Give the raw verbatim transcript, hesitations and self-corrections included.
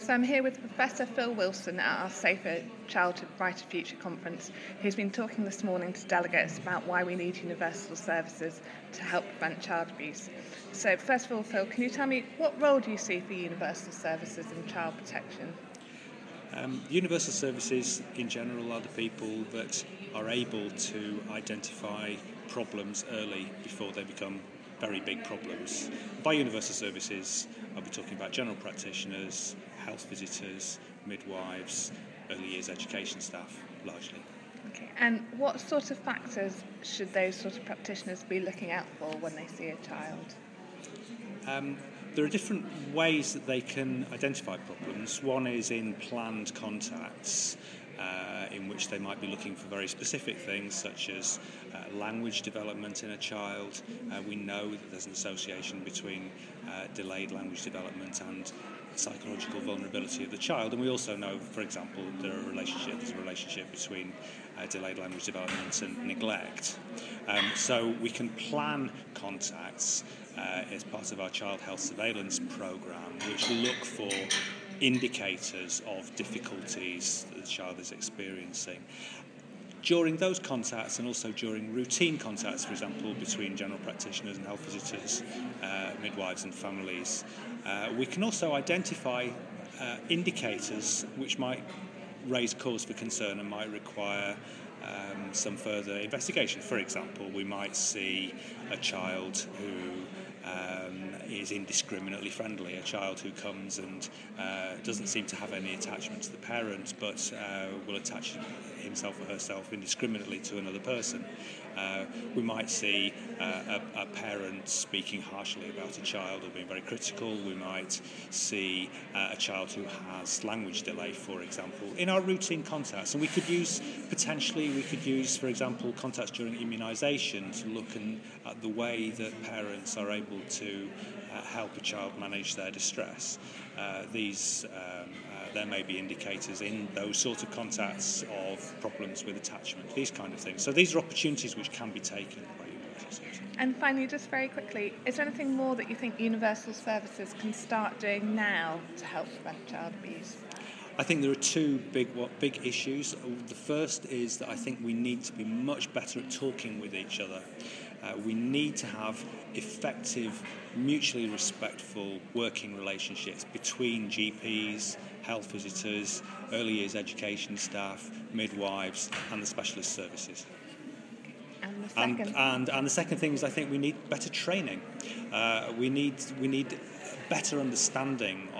So I'm here with Professor Phil Wilson at our Safer Childhood Brighter Future conference, who's been talking this morning to delegates about why we need universal services to help prevent child abuse. So first of all, Phil, can you tell me what role do you see for universal services in child protection? Um, universal services in general are the people that are able to identify problems early before they become very big problems. By universal services, I'll be talking about general practitioners, health visitors, midwives, early years education staff, largely. Okay. And what sort of factors should those sort of practitioners be looking out for when they see a child? Um, there are different ways that they can identify problems. One is in planned contacts, uh, in which they might be looking for very specific things such as uh, language development in a child. Uh, we know that there's an association between uh, delayed language development and psychological vulnerability of the child, and we also know, for example, there are a relationship, there's a relationship between uh, delayed language development and neglect. Um, so we can plan contacts uh, as part of our child health surveillance programme, which look for indicators of difficulties that the child is experiencing. During those contacts and also during routine contacts, for example, between general practitioners and health visitors, uh, midwives and families, uh, we can also identify uh, indicators which might raise cause for concern and might require um, some further investigation. For example, we might see a child who Um, is indiscriminately friendly, a child who comes and uh, doesn't seem to have any attachment to the parent, but uh, will attach himself or herself indiscriminately to another person. Uh, we might see uh, a, a parent speaking harshly about a child or being very critical. We might see uh, a child who has language delay, for example, in our routine contacts. And we could use, potentially, we could use, for example, contacts during immunisation to look in, at the way that parents are able to uh, help a child manage their distress. Uh, these, um, uh, there may be indicators in those sort of contacts of problems with attachment, these kind of things. So these are opportunities which can be taken by universal services. And finally, just very quickly, is there anything more that you think universal services can start doing now to help prevent child abuse? I think there are two big what, big issues. The first is that I think we need to be much better at talking with each other. Uh, we need to have effective, mutually respectful working relationships between G Ps, health visitors, early years education staff, midwives and the specialist services. And the second, and, and, and the second thing is I think we need better training. Uh, we need we need better understanding